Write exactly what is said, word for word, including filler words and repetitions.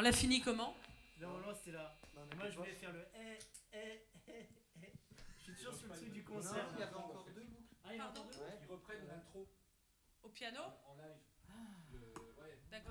On l'a fini comment? Normalement c'était là. Non, Et moi je voulais faire le eh, eh, eh, eh. Je suis toujours sur le truc du concert. Non, il y avait encore deux boucles. Ah, il y en a encore Pardon? deux? Ouais. Ils reprennent l'intro Au piano? en live.